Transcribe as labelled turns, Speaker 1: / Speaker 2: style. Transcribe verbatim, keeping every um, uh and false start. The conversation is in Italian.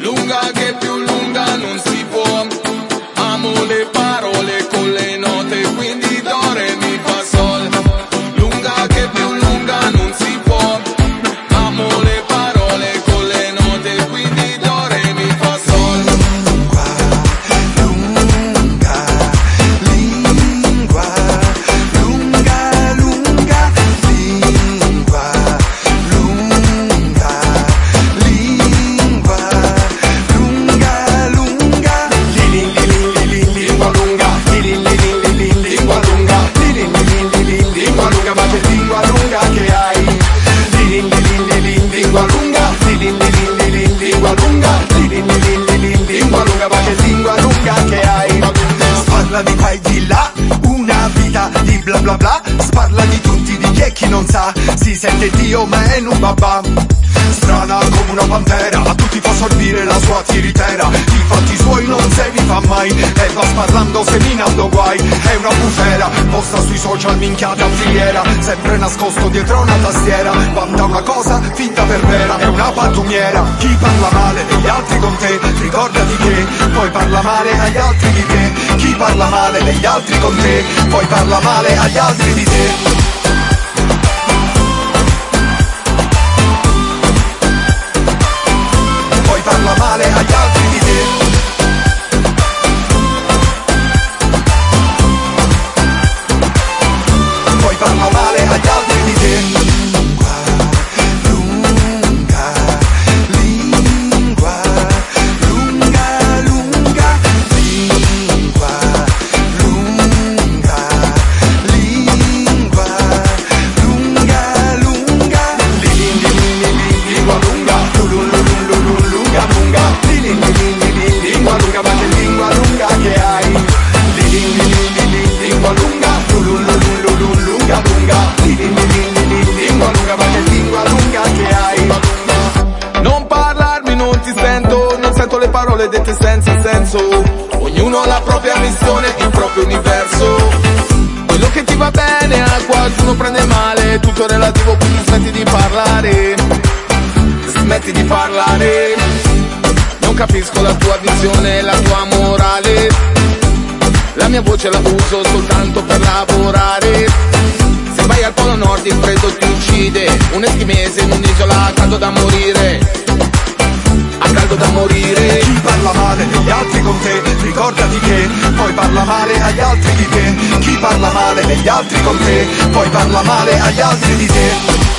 Speaker 1: lunga che più lunga non si può. Amo le parole con le note, quindi do re mi fa sol. Lunga che più lunga non si può. Amo le parole con le note, quindi do re mi fa sol.
Speaker 2: Sparla di qua e di là, una vita di bla bla bla. Sparla di tutti, di chi e chi non sa. Si sente Dio ma è un babà. Strana come una pantera, a tutti fa sorbire la sua tiritera. I fatti suoi non se li fa mai e va sparlando seminando guai. È una bufera, posta sui social minchiata a filiera, sempre nascosto dietro una tastiera. Vanta una cosa finta per vera, è una pattumiera. Chi parla male degli altri con te, ricordati che poi parla male agli altri di te. Chi parla male degli altri con te, poi parla male agli altri di te. Parla male agli altri di te. Poi parla male agli altri di te. Lunga, lingua, lunga, lunga, lingua, lunga, lingua, lunga, lunga, lingua lunga, lunga, lingua lunga, ma che lingua lunga che hai. Lingua lunga, lunga, lunga, lingua lunga, ma che lingua lunga che hai.
Speaker 1: Non parlarmi, non ti sento, non sento le parole dette senza senso. Ognuno ha la propria missione, il proprio universo. Quello che ti va bene a qualcuno prende male, tutto è relativo, quindi smetti di parlare. Smetti di parlare. Non capisco la tua visione, la tua morale. La mia voce la uso soltanto per lavorare. Se vai al polo nord il freddo ti uccide. Un eschimese in un'isola a caldo da morire. A caldo da morire.
Speaker 2: Chi parla male degli altri con te, ricordati che poi parla male agli altri di te. Chi parla male degli altri con te, poi parla male agli altri di te.